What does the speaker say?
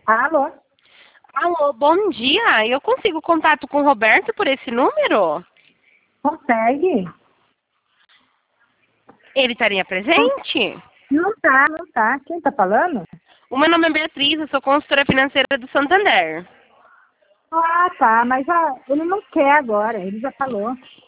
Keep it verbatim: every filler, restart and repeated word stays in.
Alô? Alô, bom dia. Eu consigo contato com o Roberto por esse número? Consegue? Ele estaria presente? Não tá, não tá. Quem tá falando? O meu nome é Beatriz, eu sou consultora financeira do Santander. Ah, tá, mas ah, ele não quer agora, ele já falou.